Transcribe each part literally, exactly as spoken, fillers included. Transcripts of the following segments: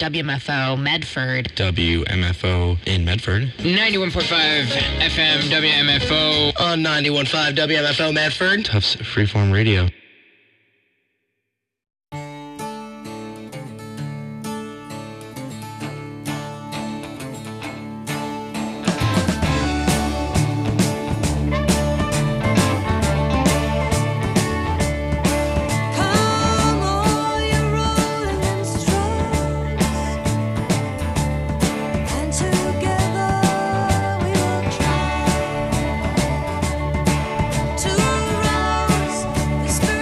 W M F O Medford. W M F O in Medford. ninety-one point five F M W M F O. On ninety-one point five W M F O Medford. Tufts Freeform Radio. To rise, the spirit.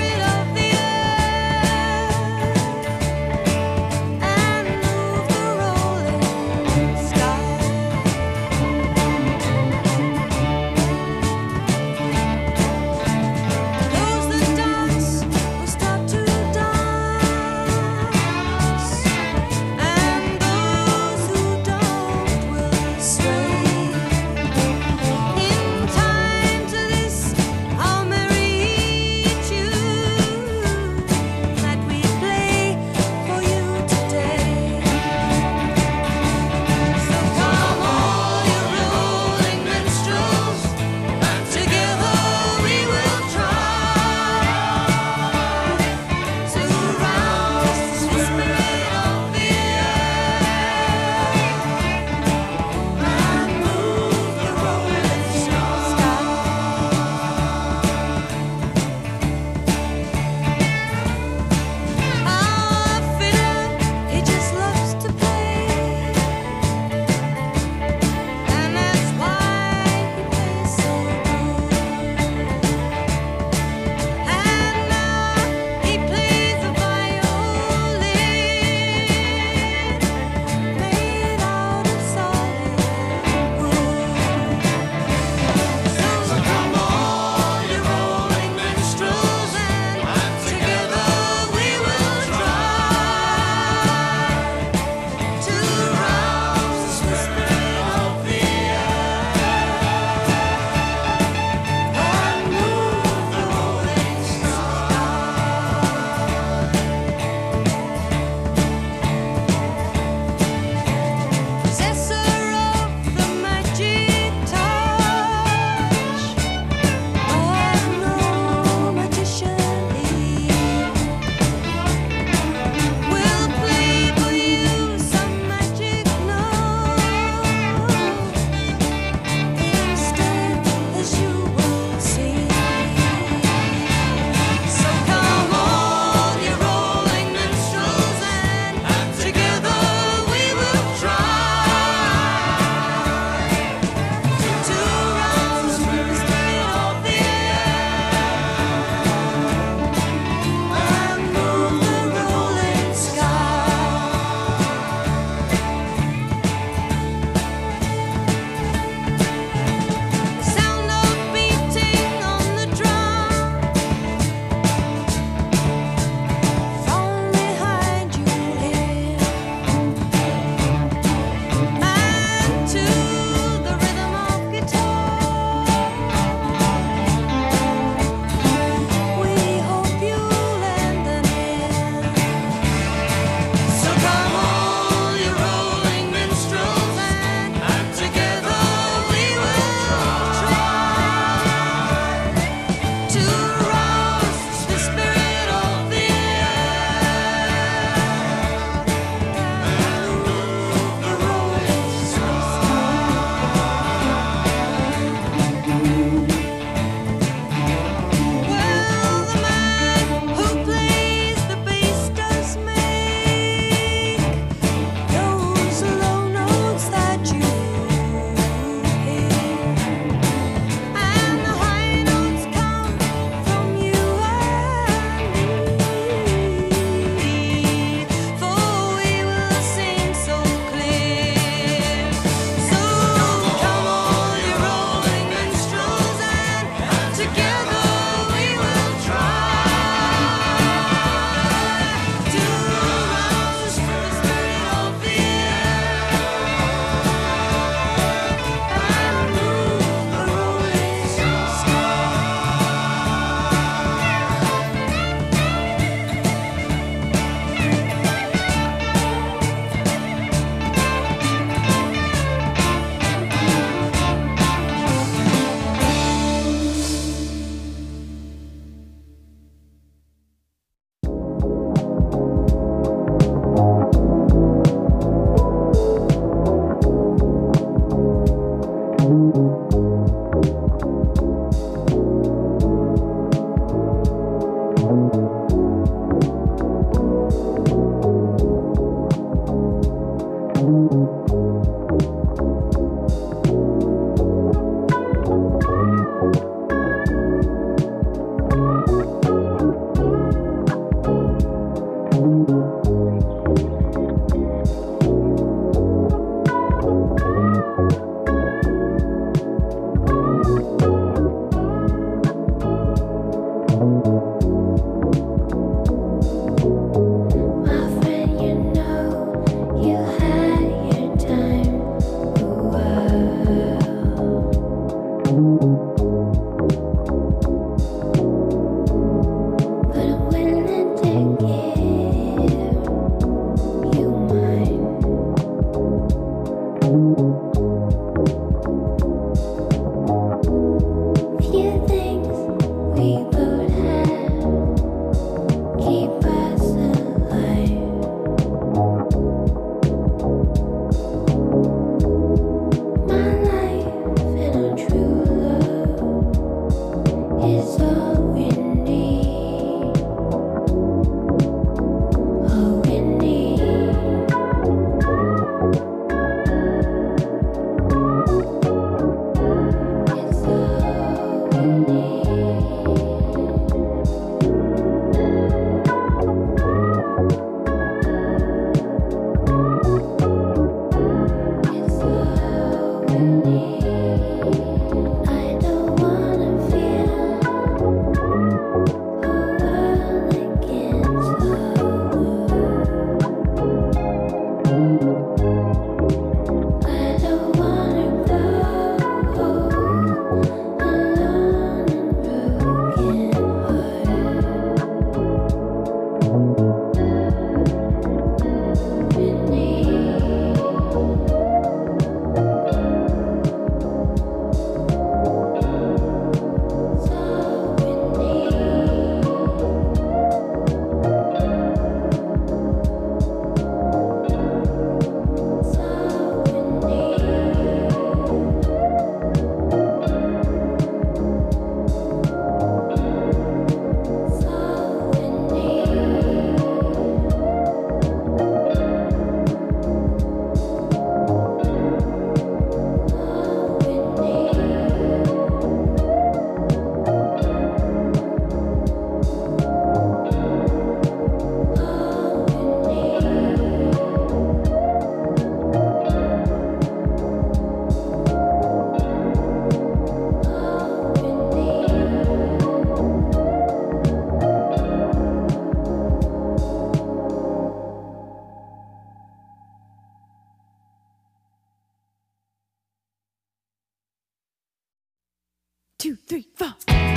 two, three, four.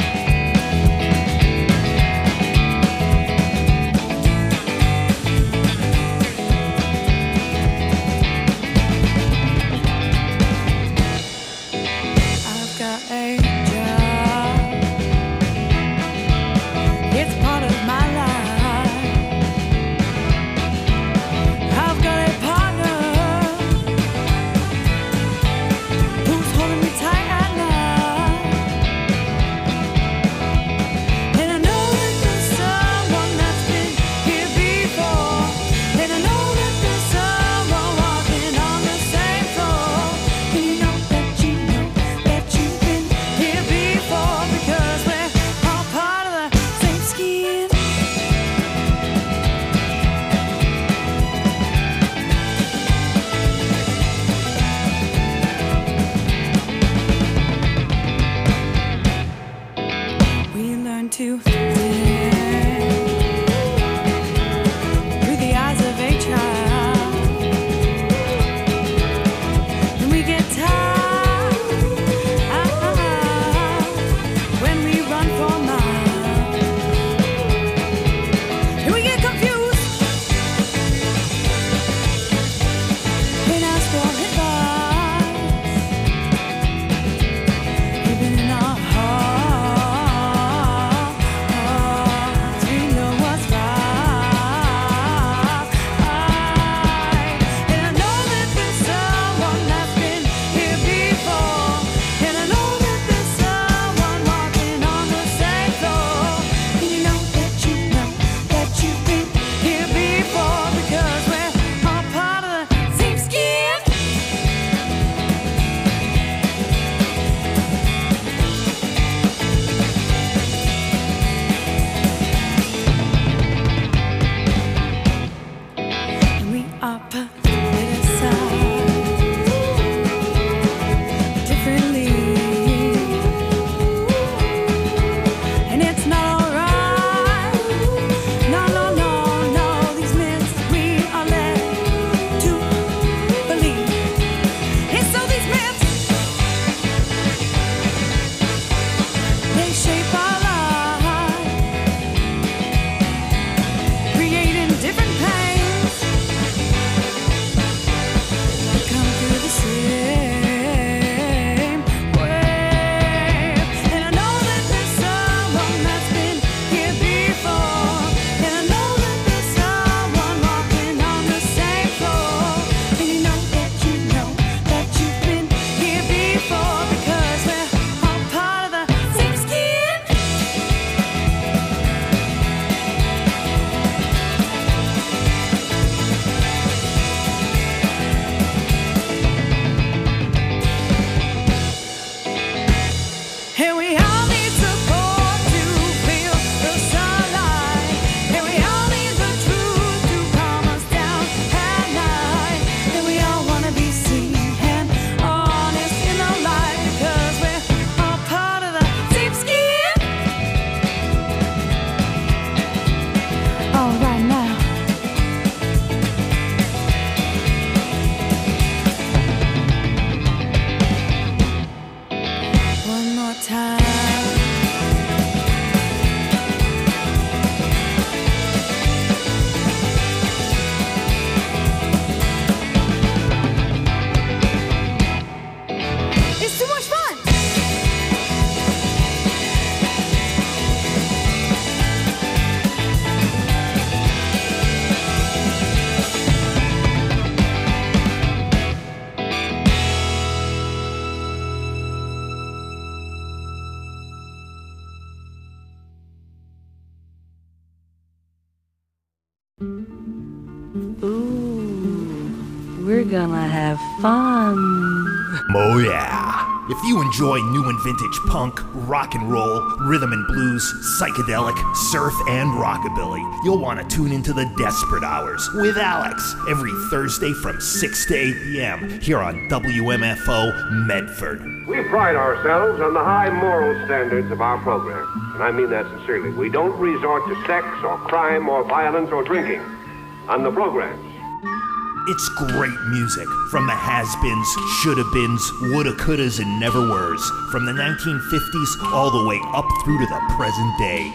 I've got a job. It's part of my life. I've got a partner who's holding me tight at night. And I know that there's someone that's been here before. And I know that there's someone walking on the same floor. And you know that you know that you've been here before, because we're all part of the same skin. We learn to think through the eyes of a child, and we get tired when we run for miles, and we get confused and ask for advice, even in our hearts. We know what's right, and I know that there's someone that's been here before, and I know that there's someone walking on the same floor. And you know that you know that you've been here before, because we're all part of the same skin. And we are politicized differently, and it's not alright. No, no, no, no. These myths we are led to believe. And so these myths, they shape our lives, creating different pains that come through the same way. And I know that there's someone that's been here before, and I know that there's someone walking on the same floor. And you know that you know that you've been here before, because we're all part of the same skin. And we all need support to feel the sunlight, and we all need the truth to calm us down at night, and we all want to be seen and honest in the light, because we're all part of the same skin. All right now. One more time. It's too much fun. Ooh, we're gonna have fun. Oh yeah. If you enjoy new and vintage punk, rock and roll, rhythm and blues, psychedelic, surf, and rockabilly, you'll want to tune into the Desperate Hours with Alex every Thursday from six to eight p.m. here on W M F O Medford. We pride ourselves on the high moral standards of our program, and I mean that sincerely. We don't resort to sex or crime or violence or drinking on the programs. It's great music from the has-beens, shoulda-beens, woulda, couldas, and never-weres. From the nineteen fifties all the way up through to the present day.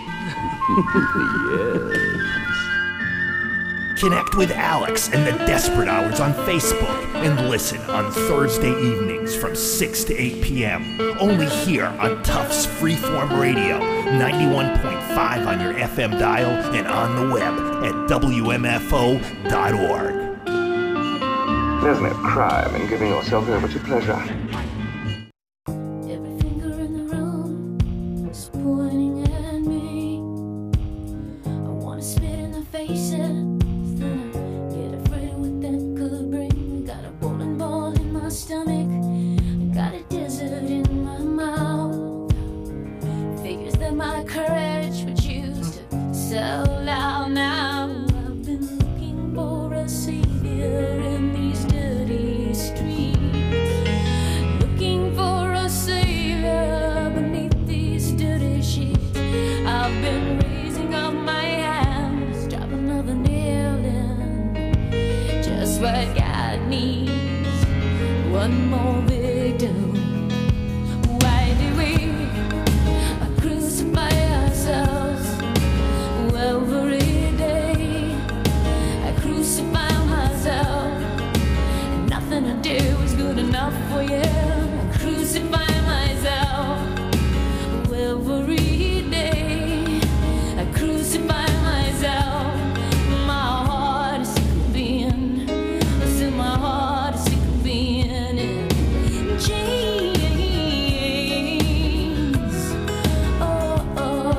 Connect with Alex and the Desperate Hours on Facebook and listen on Thursday evenings from six to eight p.m. Only here on Tufts Freeform Radio, ninety-one point five on your F M dial and on the web at W M F O dot org. There's no crime in giving yourself over to pleasure. Every finger in the room is pointing at me. I wanna spit in the faces, then I get afraid of what that could bring. I got a bowling ball in my stomach, I got a desert in my mouth. Figures that my courage would choose to sell out now. I've been looking for a savior in these dirty streets, looking for a savior beneath these dirty sheets. I've been raising up my hands, drop another nail in, just what God needs, one more victim. Why do we crucify ourselves every day? I crucify myself, and nothing I do is good enough for you. I crucify myself every day. I crucify myself. My heart is sick of being, still my heart is sick of being in chains. Oh, oh,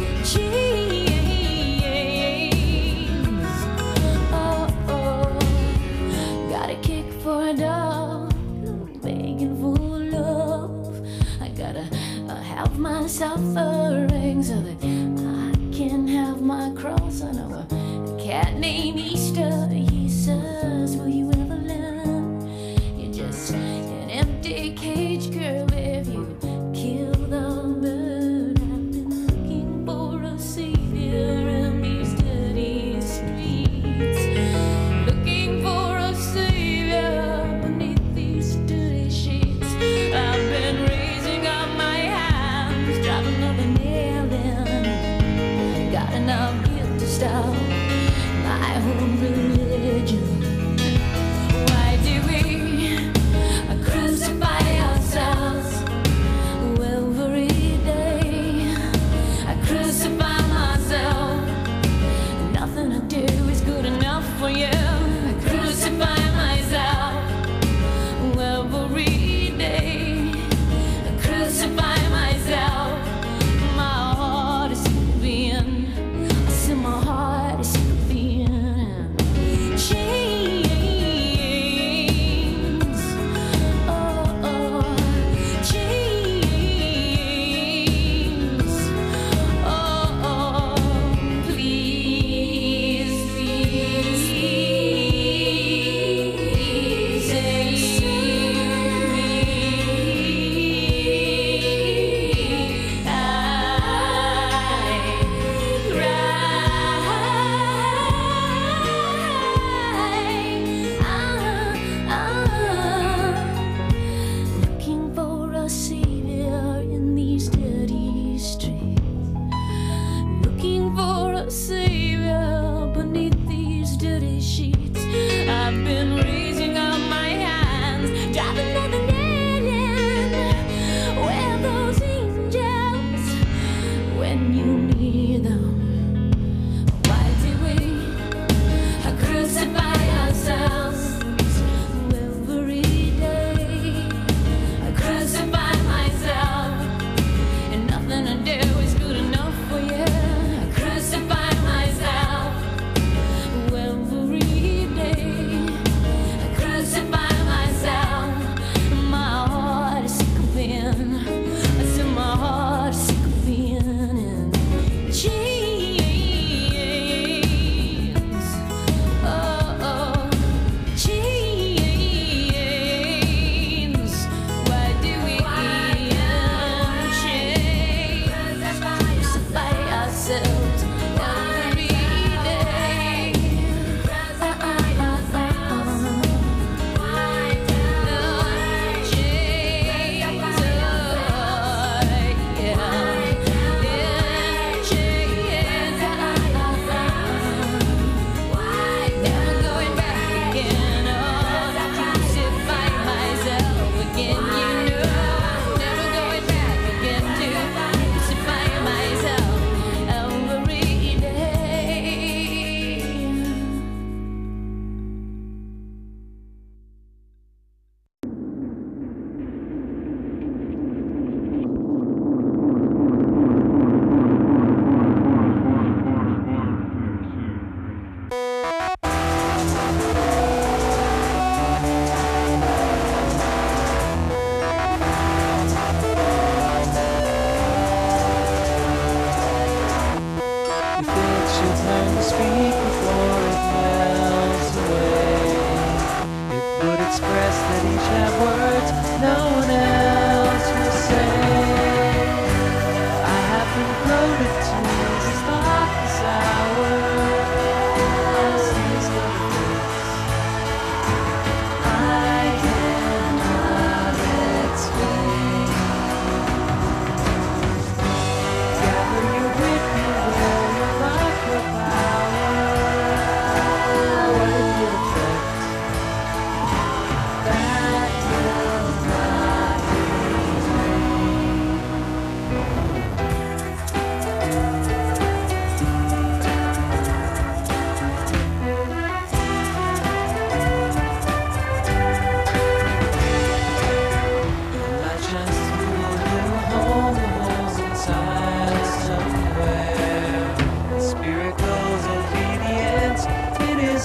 chains. Oh, oh. Got a kick for a dog, begging for love. I gotta uh, have my suffering so that I can have my cross. I know a cat named Easter. He says, will you ever learn? You're just an empty cage, girl, if you kill the bird. I've been looking for a savior in these dirty streets, looking for a savior beneath these dirty sheets. I've been raising up my hands, drop another nail in, got enough guilt to stop my own religion.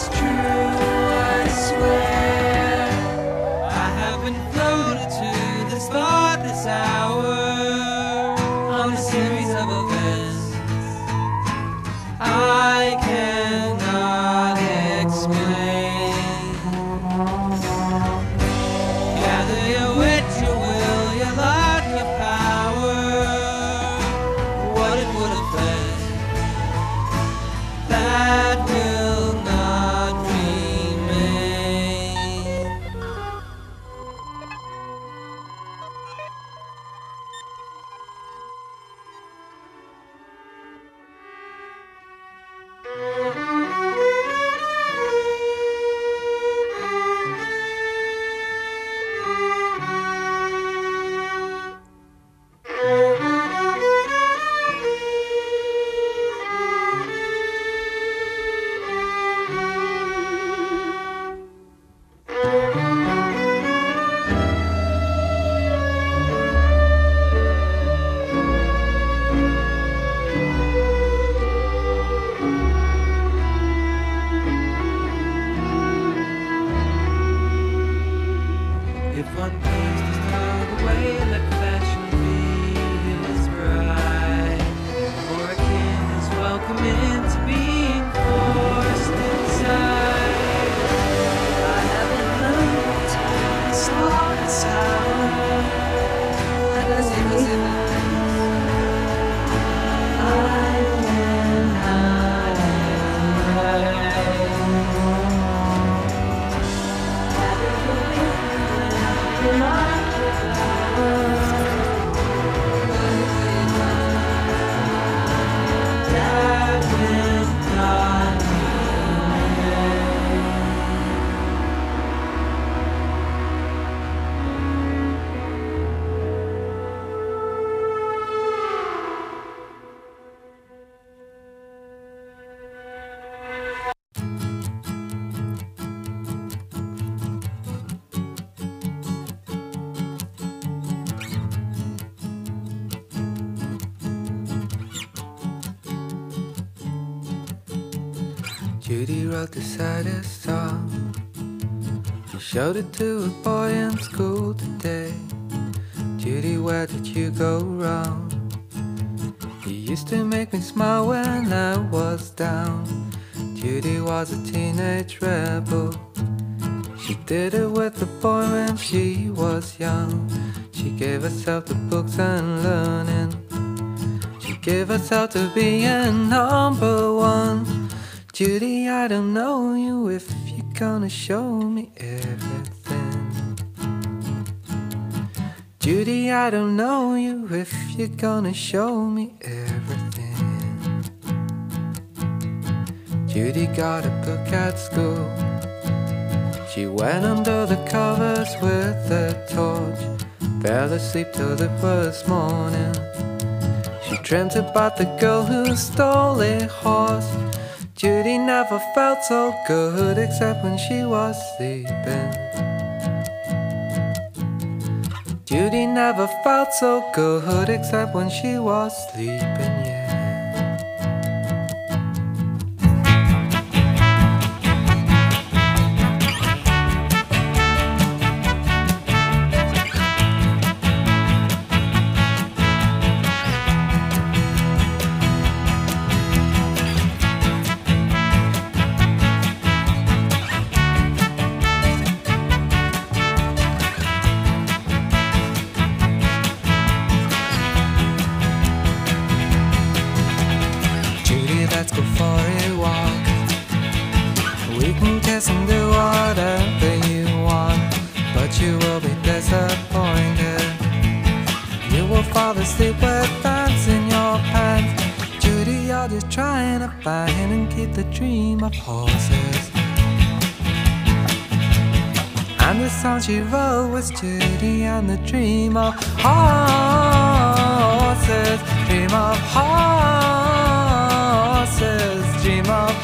it's true, I swear. I have been floated to the spotless hour on a series of events I cannot explain. Gather your wit, your will, your luck, your power. What it would have been that will not remain. If one pays to throw away, let fashion be his bride. For a king is welcome into being forced inside. I haven't learned to slow this hour. And as it was in the I cannot Judy wrote the saddest song. She showed it to a boy in school today. Judy, where did you go wrong? You used to make me smile when I was down. Judy was a teenage rebel. She did it with a boy when she was young. She gave herself to books and learning. She gave herself to being number one. Judy, I don't know you if you're gonna show me everything. Judy, I don't know you if you're gonna show me everything. Judy got a book at school. She went under the covers with a torch. Fell asleep till it was morning. She dreamt about the girl who stole a horse. Judy never felt so good except when she was sleeping. Judy never felt so good except when she was sleeping, yeah. Let's go for a walk. We can kiss and do whatever you want, but you will be disappointed. You will fall asleep with pants in your pants. Judy, you're just trying to find and keep the dream of horses. And the song she wrote was Judy and the dream of horses. Dream of horses. Dream of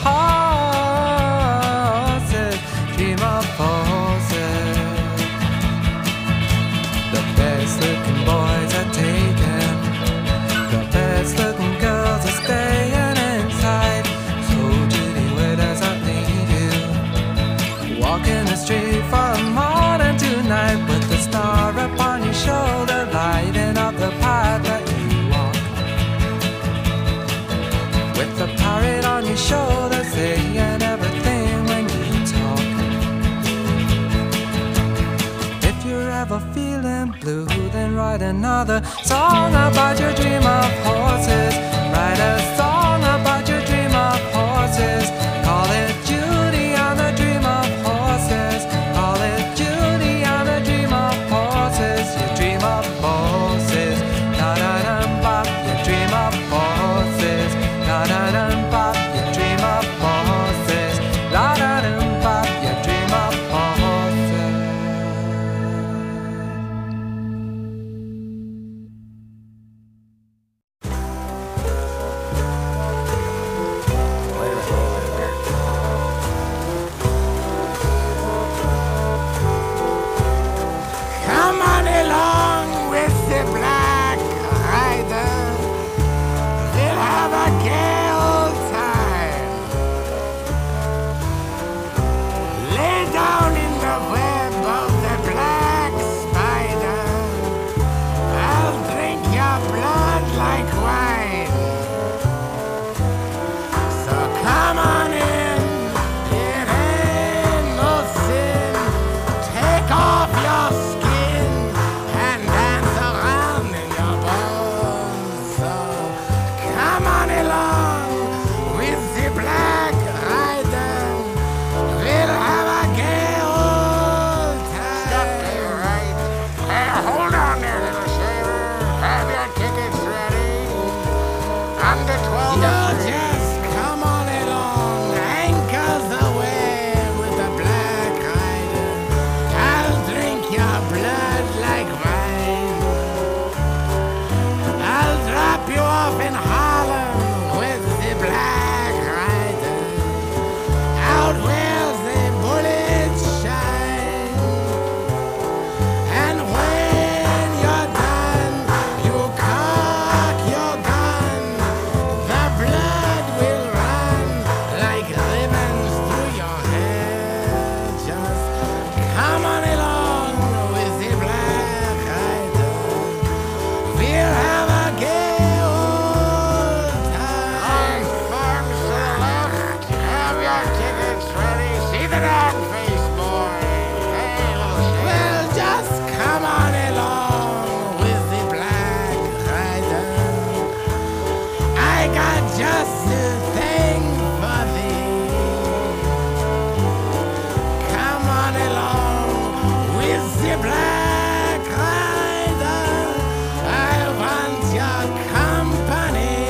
horses. Dream of horses. The best looking boys are taken. The best looking girls are staying inside. So Judy, where does that leave you? walking the street from morning to night with the star upon your shoulder, lighting up the path that you walk. With the parrot on your shoulder, saying everything when you talk. If you're ever feeling blue, then write another song about your dream of horses. Write a song about your dream of horses. Call it Judy on the dream of horses. Call it Judy on the dream of horses. Your dream of horses. Na na na bop. Your dream of horses. Na na na bop. Your dream of horses. La na na bop. Your dream of horses. Come on along with the Black Rider. We'll have a gay old time. Lay down in the web of the black spider. I'll drink your blood like wine. So come on in, it ain't no sin. Take off your skin and dance around in your bones. So come on along with the Black Rider. We'll have a gay old time. Stop there, right? Hey, hold on there, little shaver. Have your tickets ready. Under twelve. You'll just come on along, anchors away with the Black Rider. I'll drink your blood like wine. I'll drop you off in Harlem with the Black Rider. Out where the bullets shine. And when you're done, you cock your gun. The blood will run like ribbons through your hair. Just come on along with the Black Rider. We'll have a gay old time. Farms to the left, have your tickets ready. See the dog face, boy. Hey, little shit. Well, just come on along with the Black Rider. I got just the thing for thee. Come on along with the Black Rider. I want your company.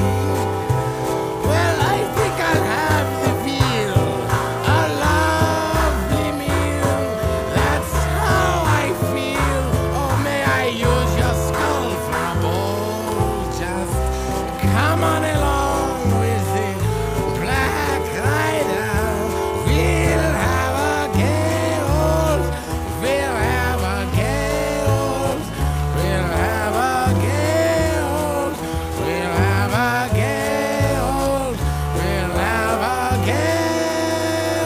Well, I think I'll have the veal, a lovely meal. That's how I feel. Oh, may I use your skull for a bowl? Just come on along with the Black Rider. We'll have a gay old. We'll have a gay old. We'll have a gay old. We'll have a gay old. We'll have a gay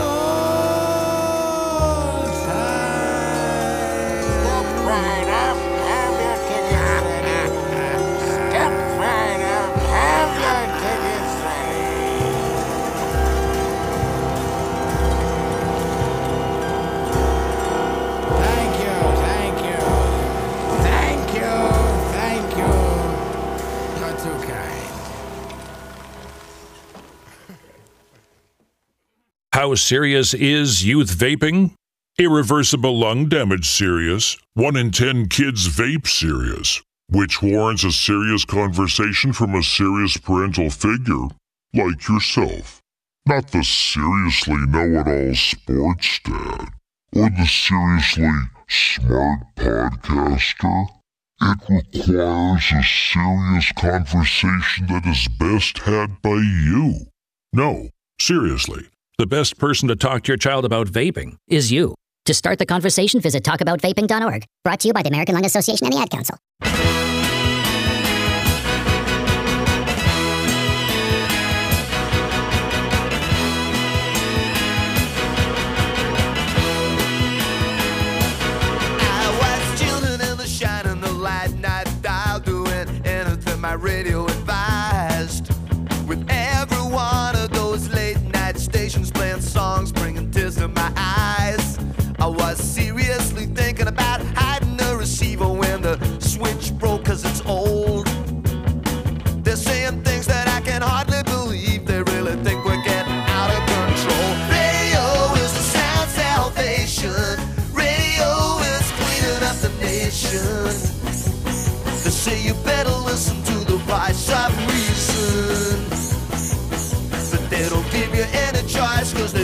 old time. Step right up, have your tickets ready. Step right up, have your tickets ready. Thank you, thank you. Thank you, thank you. You're too kind. How serious is youth vaping? Irreversible lung damage serious. One in ten kids vape serious. Which warrants a serious conversation from a serious parental figure, like yourself. Not the seriously know-it-all sports dad, or the seriously smart podcaster. It requires a serious conversation that is best had by you. No, seriously. The best person to talk to your child about vaping is you. To start the conversation, visit talk about vaping dot org. Brought to you by the American Lung Association and the Ad Council.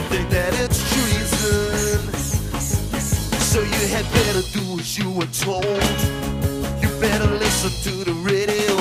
think that it's treason. So you had better do as you were told. You better listen to the radio.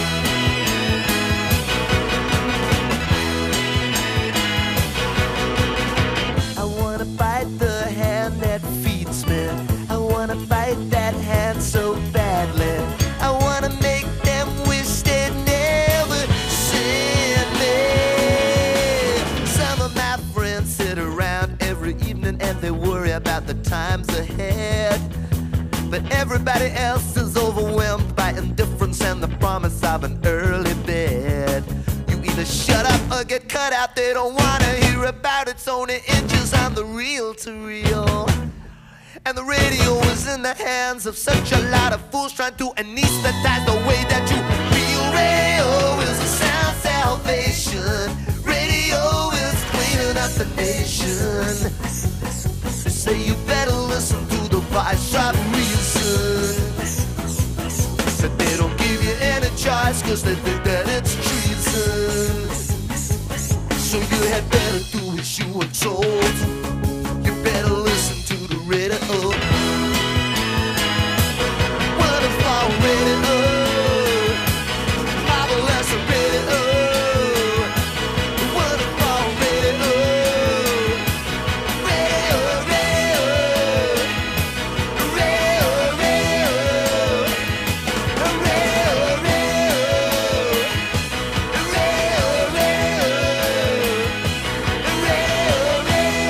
I wanna bite the hand that feeds me. I wanna bite that hand so badly. I wanna make them wish they'd never seen me. Some of my friends sit around every evening and they worry about the times ahead. But everybody else is overwhelmed by indifference and the promise of an early bed. You either shut up or get cut out. They don't wanna hear about it. It's only inches on the reel to reel. And the radio is in the hands of such a lot of fools trying to anesthetize the way that you feel. Radio is a sound salvation. Radio is cleaning up the nation. They say you better listen to the voice of reason. But they don't give you any choice cause they think that it's treason. So you had better do as you were told. You better listen to the radio. Wonderful radio. Marvelous radio. Wonderful radio. Radio, radio. Radio, radio. Radio, radio. Radio, radio. Radio, radio.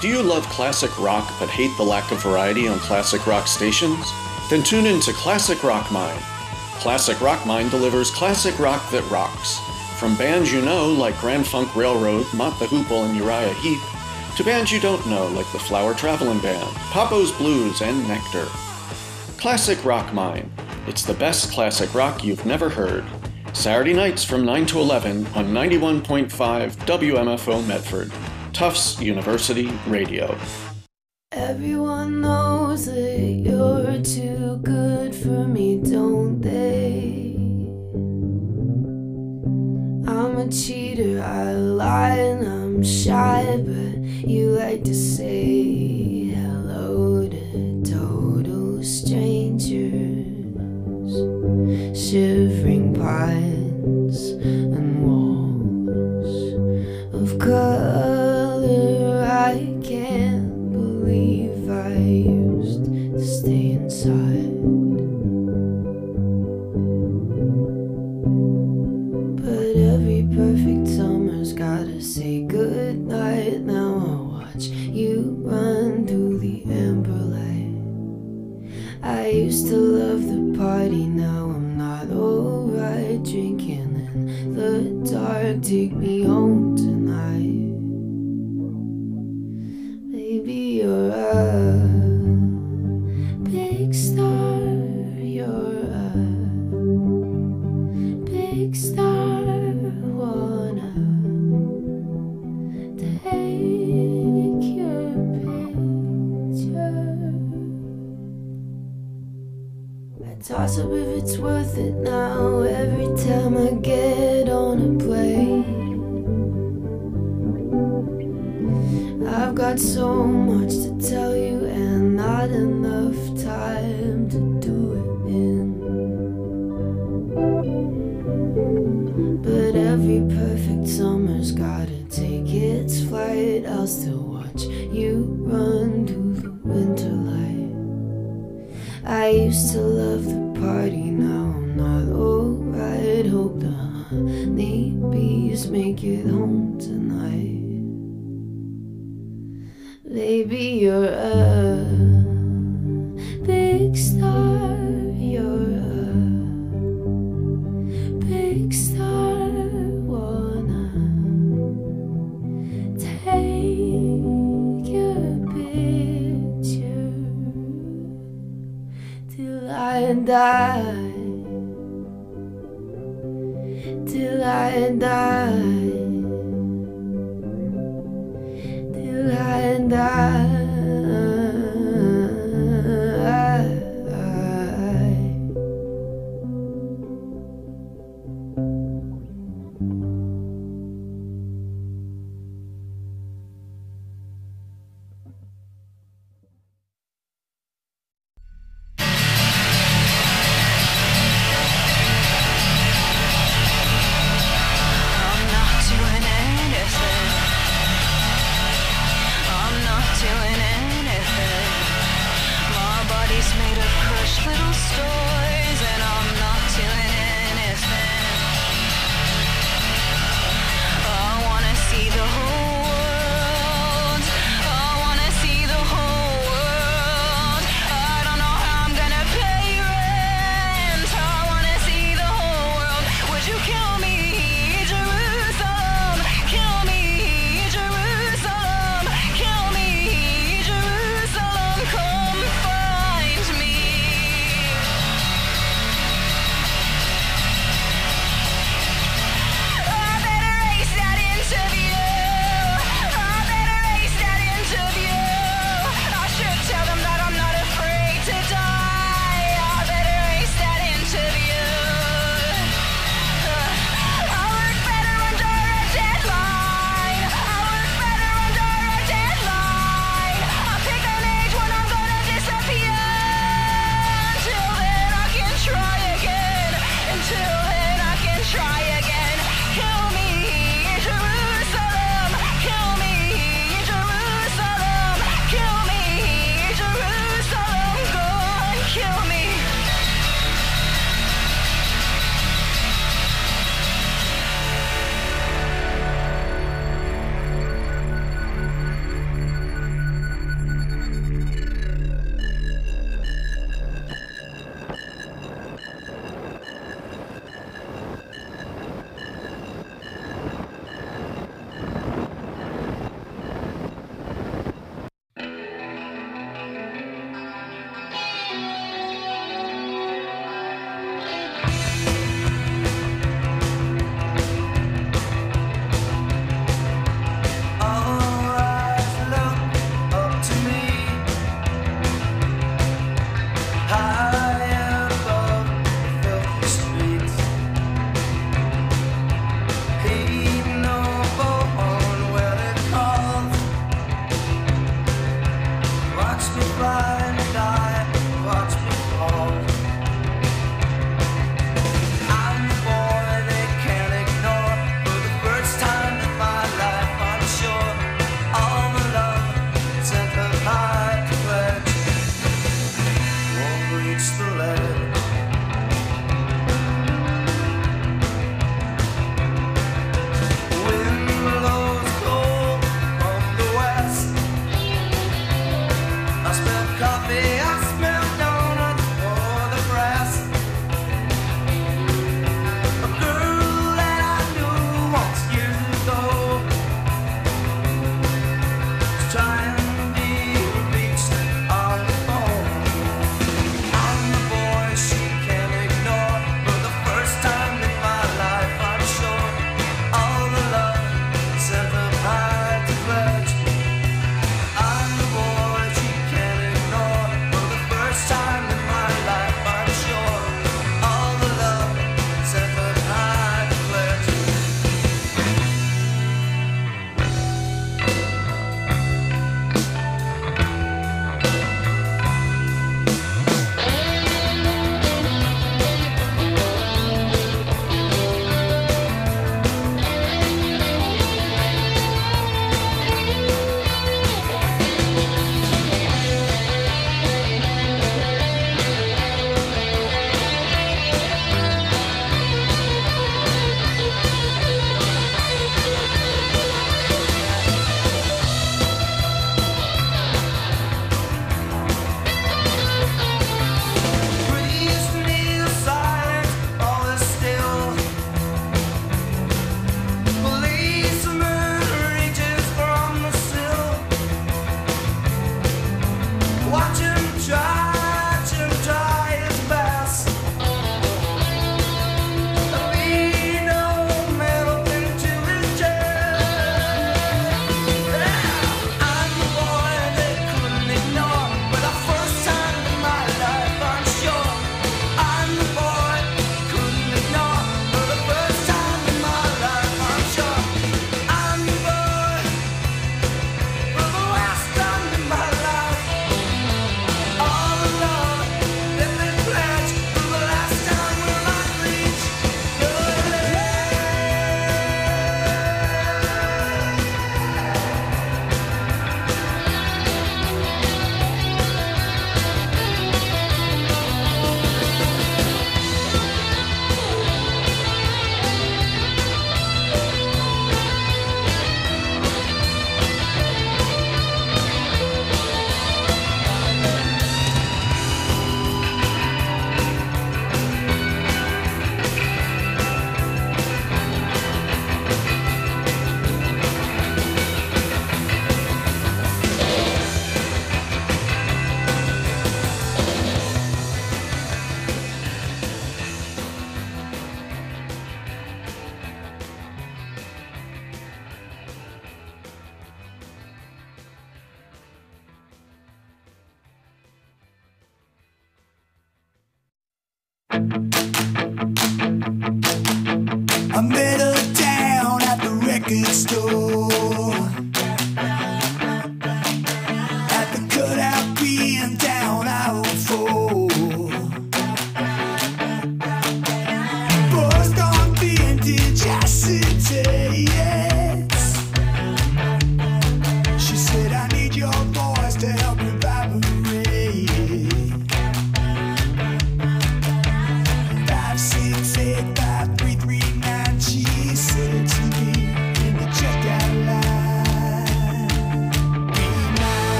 Do you love classic rock but hate the lack of variety on classic rock stations? Then tune in to Classic Rock Mine. Classic Rock Mine delivers classic rock that rocks. From bands you know like Grand Funk Railroad, Mott the Hoople, and Uriah Heep, to bands you don't know like the Flower Traveling Band, Papo's Blues, and Nectar. Classic Rock Mine. It's the best classic rock you've never heard. Saturday nights from nine to eleven on ninety-one point five W M F O Medford, Tufts University Radio. Everyone knows that you're too good for me, don't they? I'm a cheater, I lie and I'm shy, but you like to say hello to total strangers. Shivering pines and walls of color, I can't believe I used to stay inside. But every perfect summer's gotta say goodnight. Now I'll watch you run through the amber light. I used to love the party, now I'm not alright. Drinking in the dark, take me home tonight. Baby, you're a big star, you're a big star. Wanna take your picture. I toss up if it's worth it now every time I get on a plane. I've got so much to tell you and not enough time to do it in. But every perfect summer's gotta take its flight. I'll still watch you run through the winter light. I used to love the party, now I'm not alright. Hope the honey bees make it home tonight. Baby, you're a big star, you're a big star. Wanna take your picture till I die, till I die. And I you kill